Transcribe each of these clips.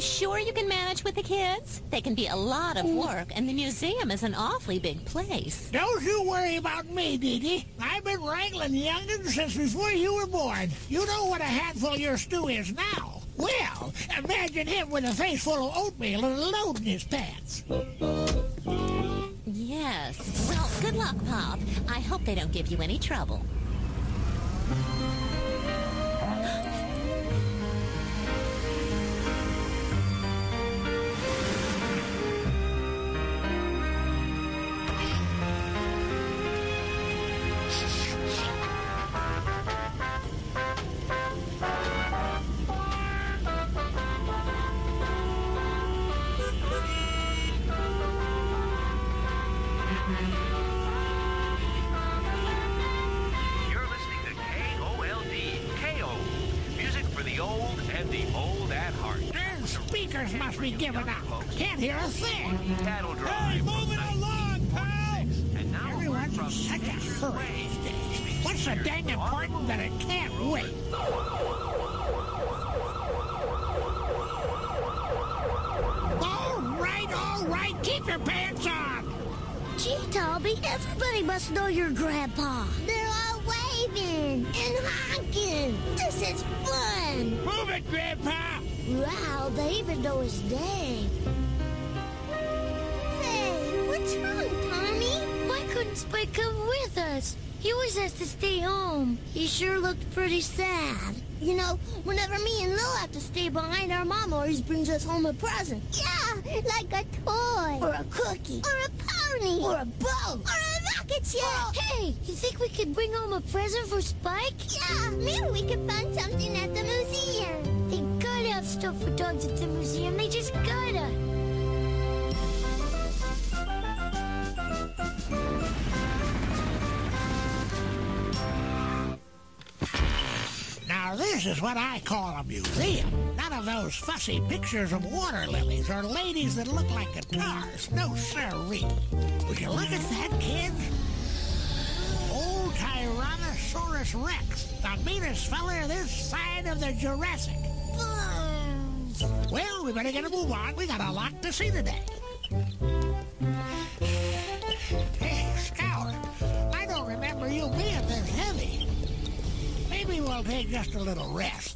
sure you can manage with the kids? They can be a lot of work, and the museum is an awfully big place. Don't you worry about me, Dee Dee. I've been wrangling young'uns since before you were born. You know what a handful your stew is now. Well, imagine him with a face full of oatmeal and a load in his pants. Yes. Well, good luck, Pop. I hope they don't give you any trouble. Must be giving up. Can't hear a thing. Hey, move it along, pal! Everyone's in such a hurry these days. What's so dang important that it can't wait? All right, keep your pants on. Gee, Toby, everybody must know your grandpa. They're all waving and honking. This is fun. Move it, Grandpa. Wow, they even know his name. Hey, what's wrong, Tommy? Why couldn't Spike come with us? He always has to stay home. He sure looked pretty sad. You know, whenever me and Lil have to stay behind, our mom always brings us home a present. Yeah, like a toy. Or a cookie. Or a pony. Or a boat. Or a rocket ship. Hey, you think we could bring home a present for Spike? Yeah, maybe we could find something at the museum. They gotta have stuff for dogs at the museum. They just gotta. Now, this is what I call a museum. None of those fussy pictures of water lilies or ladies that look like guitars. No sirree. Would you look at that, kids? Old Tyrannosaurus Rex, the meanest feller this side of the Jurassic. Well, we better get a move on. We got a lot to see today. Hey, Scout, I don't remember you being this heavy. Maybe we'll take just a little rest.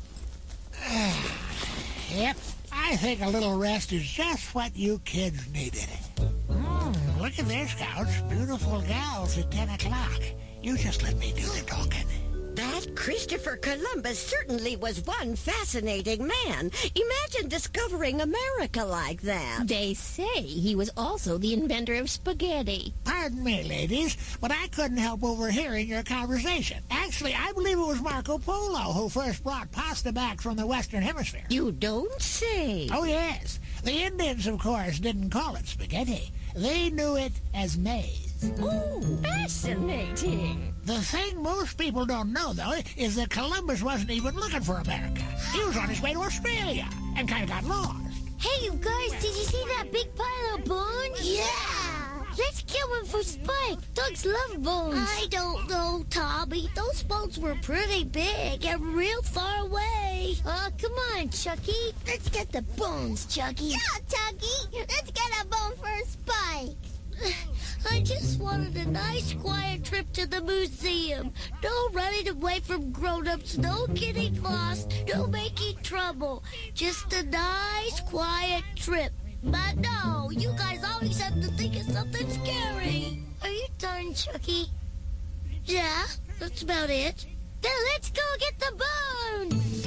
Yep, I think a little rest is just what you kids needed. Look at this, Scouts. Beautiful gals at 10 o'clock. You just let me do the talking. That Christopher Columbus certainly was one fascinating man. Imagine discovering America like that. They say he was also the inventor of spaghetti. Pardon me, ladies, but I couldn't help overhearing your conversation. Actually, I believe it was Marco Polo who first brought pasta back from the Western Hemisphere. You don't say. Oh, yes. The Indians, of course, didn't call it spaghetti. They knew it as maize. Ooh, fascinating. The thing most people don't know, though, is that Columbus wasn't even looking for America. He was on his way to Australia and kind of got lost. Hey, you guys, did you see that big pile of bones? Yeah! Let's kill one for Spike. Dogs love bones. I don't know, Tommy. Those bones were pretty big and real far away. Come on, Chucky. Let's get the bones, Chucky. Yeah, Chucky. Let's get a bone for Spike. I just wanted a nice, quiet trip to the museum. No running away from grown-ups, no getting lost, no making trouble. Just a nice, quiet trip. But no, you guys always have to think of something scary. Are you done, Chucky? Yeah, that's about it. Then let's go get the bones!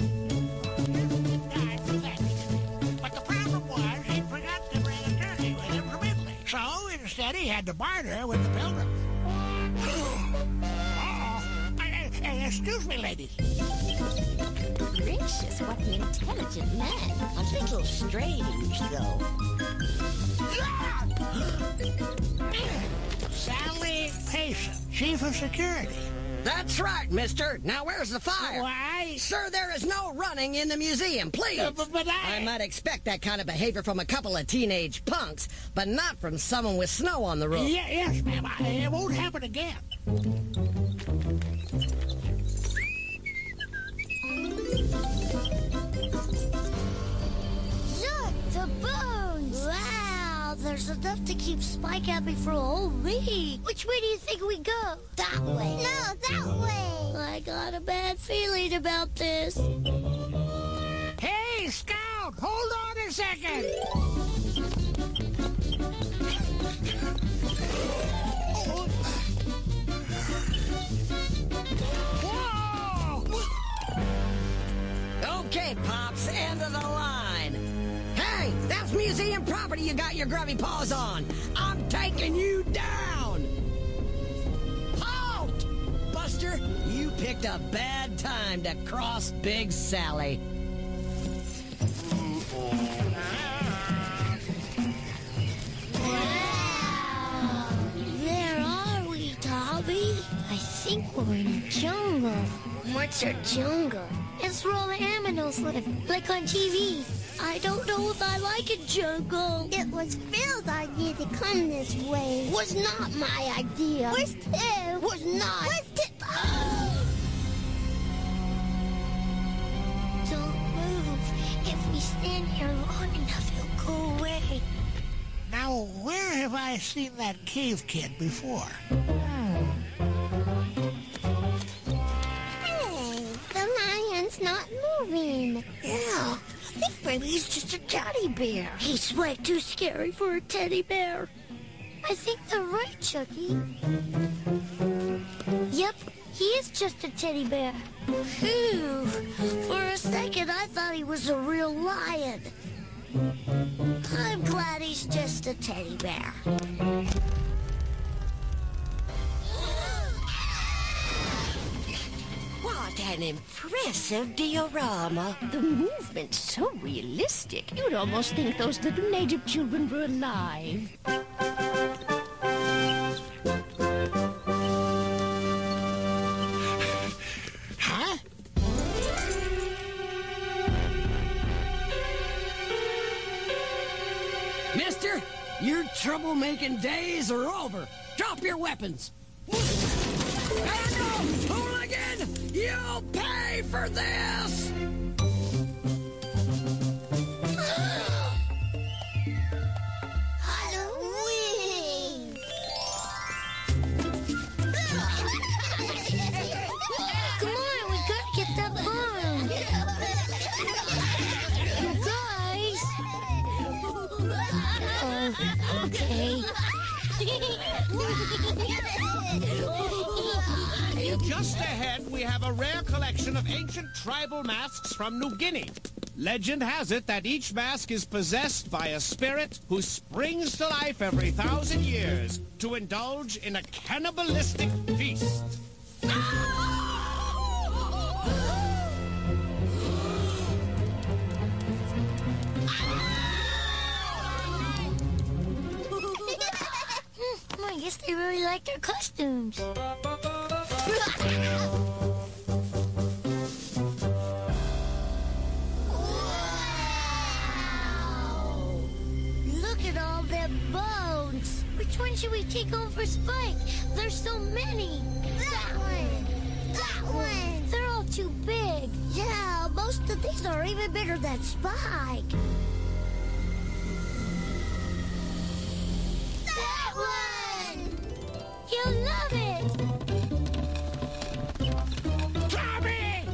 But the problem was he forgot to bring a turkey with him from Italy. So instead he had to barter with the pilgrims. Excuse me, ladies. Gracious, what an intelligent man. A little strange, though. Sally Payson, Chief of Security. That's right, mister. Now where's the fire? Why? Sir, there is no running in the museum, please. But I might expect that kind of behavior from a couple of teenage punks, but not from someone with snow on the roof. Yes, ma'am. It won't happen again. enough to keep Spike happy for a whole week. Which way do you think we go? That way. No, that way. I got a bad feeling about this. Hey, Scout, hold on a second. Okay, Pops, end of the line. Hey, that's museum property you got your grubby paws on. I'm taking you down. Halt! Buster, you picked a bad time to cross Big Sally. Wow! Where are we, Toby? I think we're in a jungle. What's a jungle? It's where all the animals live, like on TV. I don't know if I like a jungle. It was Phil's idea to come this way. Was not my idea. Was too. Was not. Was too. Oh. Don't move. If we stand here long enough, he'll go away. Now, where have I seen that cave kid before? Not moving. Yeah, I think maybe he's just a teddy bear. He's way too scary for a teddy bear. I think they're right, Chucky. Yep, he is just a teddy bear. Phew. For a second, I thought he was a real lion. I'm glad he's just a teddy bear. What an impressive diorama. The movement's so realistic, you'd almost think those little native children were alive. Huh? Mister, your troublemaking days are over. Drop your weapons. And no, hooligan! You'll pay for this! Halloween! Come on, we gotta get that bomb. You guys. Okay. Just ahead, we have a rare collection of ancient tribal masks from New Guinea. Legend has it that each mask is possessed by a spirit who springs to life every 1,000 years to indulge in a cannibalistic feast. I guess they really like their costumes. Wow! Look at all them bones. Which one should we take home for Spike? There's so many. That one. That one. They're all too big. Yeah, most of these are even bigger than Spike. That one! You'll love it! Tommy!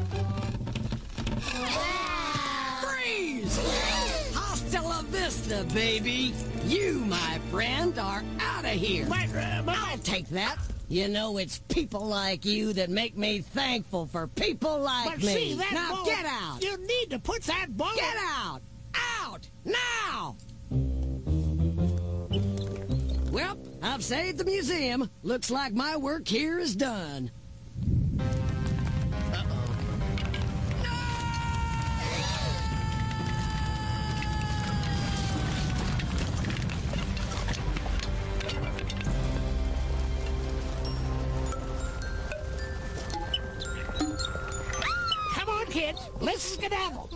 Wow! Freeze! Hasta la vista, baby. You, my friend, are out of here. I'll take that. You know, it's people like you that make me thankful for people like But me. see, that Now boat, get out! You need to put that boat... Get out! Out! Now! Well, I've saved the museum. Looks like my work here is done. Come on, kids. Let's skedaddle.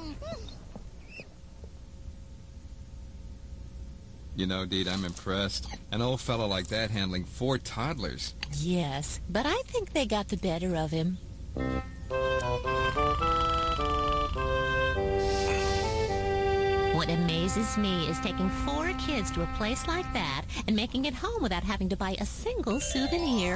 You know, Dede, I'm impressed. An old fellow like that handling 4 toddlers. Yes, but I think they got the better of him. What amazes me is taking 4 kids to a place like that and making it home without having to buy a single souvenir.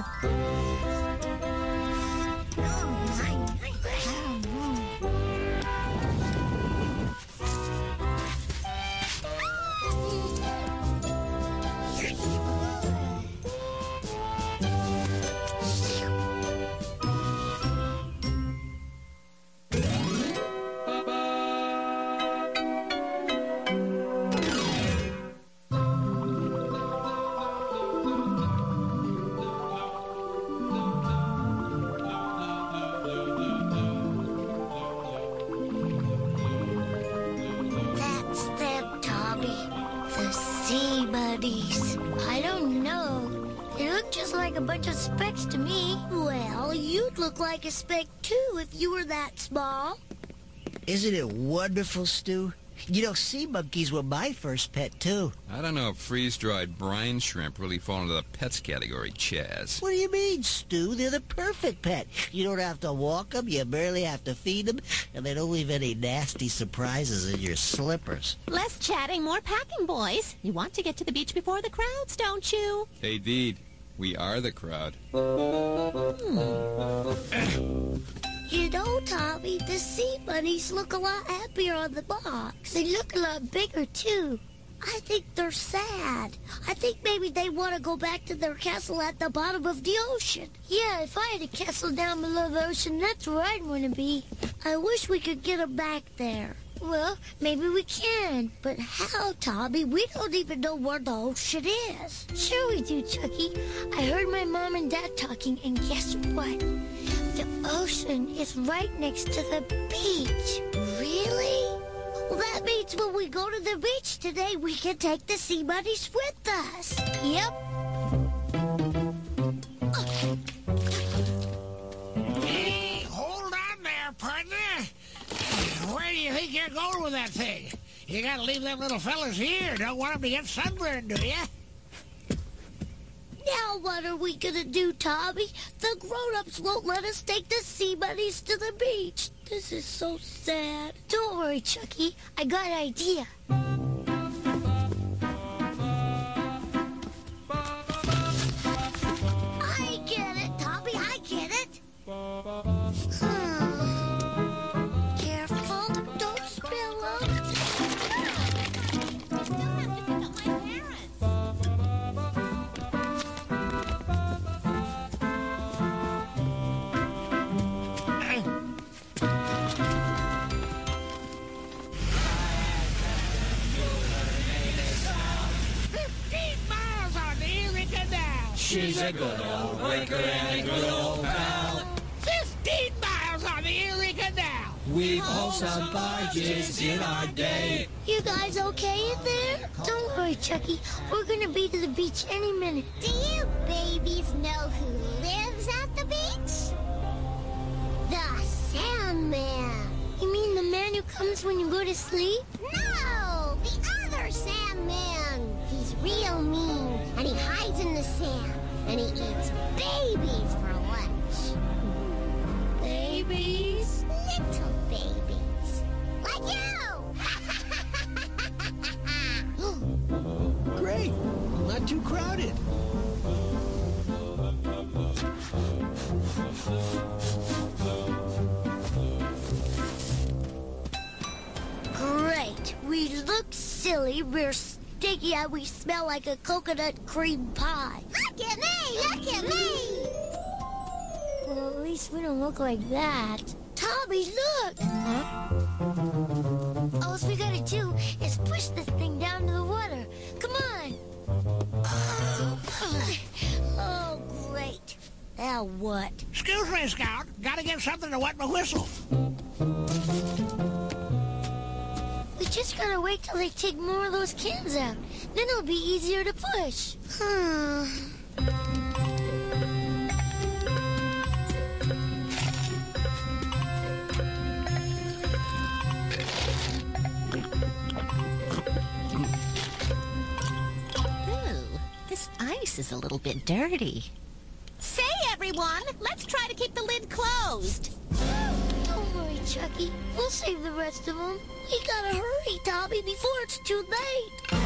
I don't know. They look just like a bunch of specks to me. Well, you'd look like a speck too if you were that small. Isn't it wonderful, Stu? You know, sea monkeys were my first pet, too. I don't know if freeze-dried brine shrimp really fall into the pets category, Chaz. What do you mean, Stu? They're the perfect pet. You don't have to walk them, you barely have to feed them, and they don't leave any nasty surprises in your slippers. Less chatting, more packing, boys. You want to get to the beach before the crowds, don't you? Hey, Deed, we are the crowd. You know, Tommy, the sea bunnies look a lot happier on the box. They look a lot bigger, too. I think they're sad. I think maybe they want to go back to their castle at the bottom of the ocean. Yeah, if I had a castle down below the ocean, that's where I'd want to be. I wish we could get them back there. Well, maybe we can. But how, Tommy? We don't even know where the ocean is. Sure we do, Chucky. I heard my mom and dad talking, and guess what? The ocean is right next to the beach. Really? Well, that means when we go to the beach today, we can take the sea bunnies with us. Yep. Hey, hold on there, partner. Where do you think you're going with that thing? You gotta leave them little fellas here. Don't want them to get sunburned, do you? Now what are we gonna do, Tommy? The grown-ups won't let us take the sea bunnies to the beach. This is so sad. Don't worry, Chucky. I got an idea. I get it, Tommy. I get it. Careful. Don't spill them. I still have to pick up my parents. She's a good old worker and a good old pal. 15 miles on the Erie Canal. We've hauled some barges in our day. You guys okay in there? Don't worry, Chucky. We're gonna be to the beach any minute. Do you babies know who lives at the beach? The Sandman. You mean the man who comes when you go to sleep? No, the other Sandman. He's real mean, and he hides in the sand, and he eats babies for lunch. Babies? Little babies. Like you! Great. Not too crowded. Great. We look silly, we're sticky, and we smell like a coconut cream pie. Look at me! Look at me! Well, at least we don't look like that. Tommy, look! Huh? All we gotta do is push this thing down to the water. Come on! Oh, great. Now what? Excuse me, Scout. Gotta get something to wet my whistle. We just gotta wait till they take more of those cans out. Then it'll be easier to push. Ooh, this ice is a little bit dirty. Say, everyone, let's try to keep the lid closed. Oh, worry, Chucky. We'll save the rest of them. We gotta hurry, Tommy, before it's too late.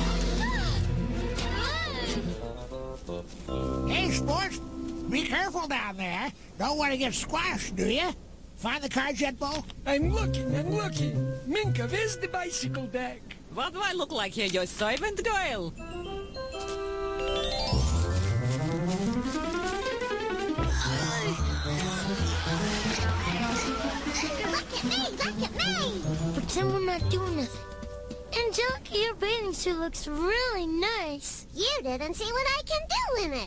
Hey, Sports, be careful down there. Don't want to get squashed, do you? Find the cards yet, Bo? I'm looking. Minka, where's the bicycle deck? What do I look like here, your servant girl? Look at me! Pretend we're not doing nothing. Angelica, your bathing suit looks really nice. You didn't see what I can do in it.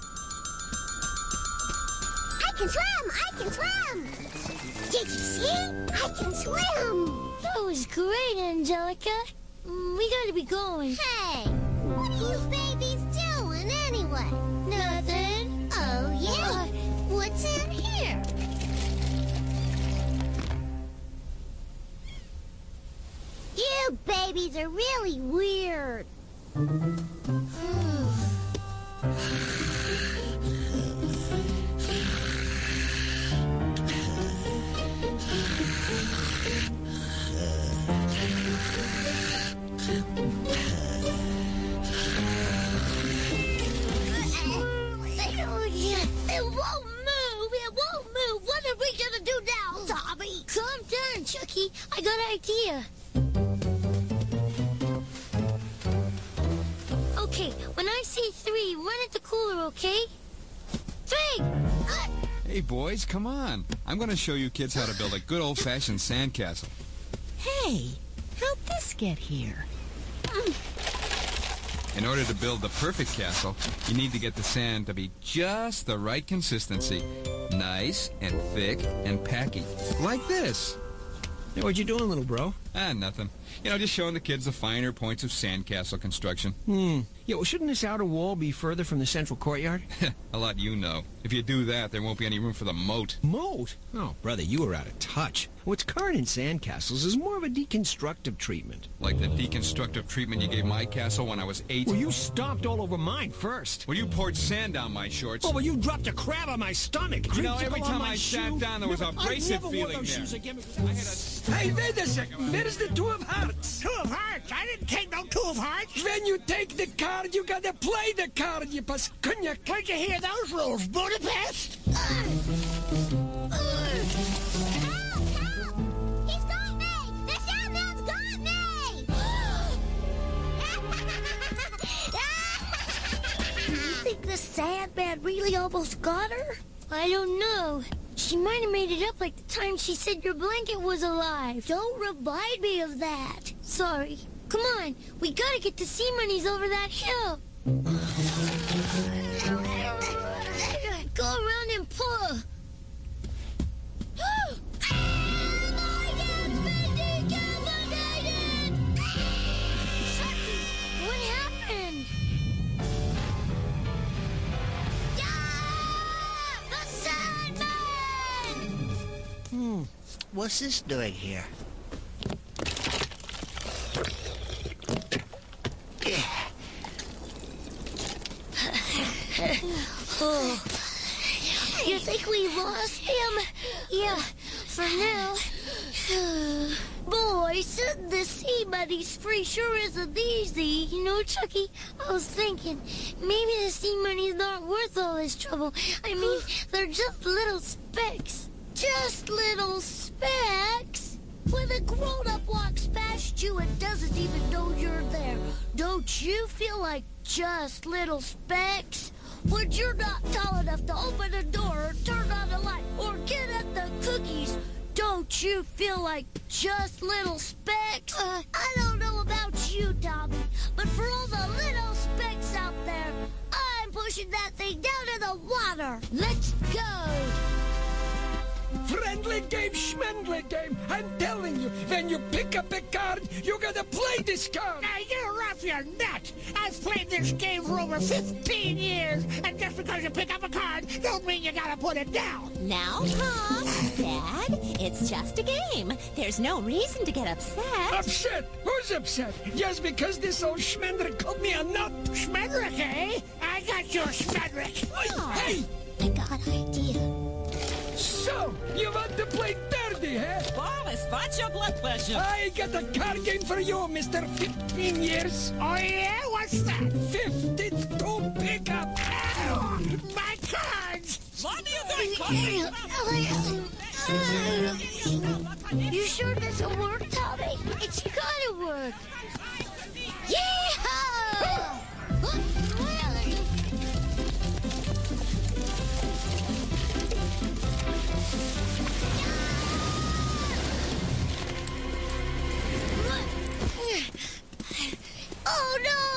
I can swim! Did you see? I can swim! That was great, Angelica. We gotta be going. Hey, what are you babies doing anyway? Nothing. Oh, yeah? What's in here? You babies are really weird. What are we gonna do now, Tommy? Calm down, Chucky. I got an idea. Okay, when I say 3, run at the cooler, okay? 3! Hey, boys, come on. I'm going to show you kids how to build a good old-fashioned sandcastle. Hey, how'd this get here? In order to build the perfect castle, you need to get the sand to be just the right consistency. Nice and thick and packy. Like this. Hey, what you doing, little bro? Nothing. You know, just showing the kids the finer points of sandcastle construction. Yeah, well, shouldn't this outer wall be further from the central courtyard? A lot you know. If you do that, there won't be any room for the moat. Moat? Oh, brother, you were out of touch. What's current in sandcastles is more of a deconstructive treatment. Like the deconstructive treatment you gave my castle when I was 8? Well, you stomped all over mine first. Well, you poured sand down my shorts. Oh, well, you dropped a crab on my stomach. You know, every time I sat down, there was a abrasive feeling there. Hey, wait a second. Where's the 2 of hearts? 2 of hearts? I didn't take no 2 of hearts. When you take the card, you gotta play the card, you pascunya. Where'd you hear those rules, Budapest? He's got me! The Sandman's got me! You think the Sandman really almost got her? I don't know. She might have made it up like the time she said your blanket was alive. Don't remind me of that. Sorry. Come on, we gotta get the sea monies over that hill. Go around and pull. What happened? The Sandman! What's this doing here? Oh. You think we lost him? Yeah, for now. Boy, setting the sea money's free sure isn't easy. You know, Chucky, I was thinking, maybe the sea money's not worth all this trouble. I mean, they're just little specks. Just little specks? When a grown-up walks past you and doesn't even know you're there, don't you feel like just little specks? When you're not tall enough to open a door or turn on a light or get at the cookies, don't you feel like just little specks? I don't know about you, Tommy, but for all the little specks out there, I'm pushing that thing down in the water. Let's go! Friendly game, schmendly game. I'm telling you, when you pick up a card, you gotta play this card. Now, you're off your nut. I've played this game for over 15 years, and just because you pick up a card, don't mean you gotta put it down. Now, Tom, Dad, it's just a game. There's no reason to get upset. Upset? Who's upset? Just because this old schmendrick called me a nut? Schmendrick, eh? I got your Schmendrick. Oh. Hey! I got an idea. So, you want to play dirty? already, huh? Boris, what's your blood pressure? I got a card game for you, Mr. 15 years. Oh, yeah? What's that? 52 pickup. Ow! My cards! What are you doing? You sure this will work, Tommy? It's gotta work. Yeehaw! Oh no!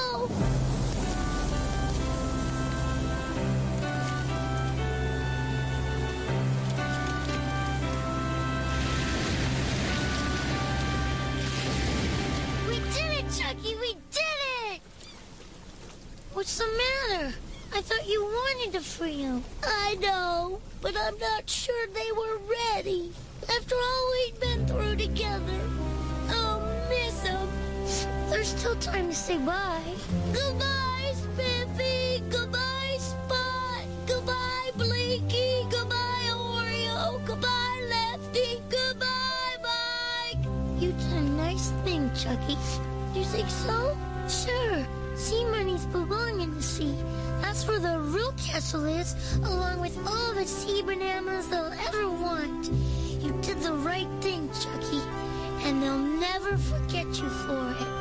We did it, Chucky! We did it! What's the matter? I thought you wanted to free them. I know, but I'm not sure they were ready. After all we'd been through together. I'll miss them. There's still time to say bye. Goodbye, Spiffy. Goodbye, Spot. Goodbye, Blinky. Goodbye, Oreo. Goodbye, Lefty. Goodbye, Mike. You did a nice thing, Chucky. You think so? Sure. Sea money's belong in the sea. That's where the real castle is, along with all the sea bananas they'll ever want. You did the right thing, Chucky, and they'll never forget you for it.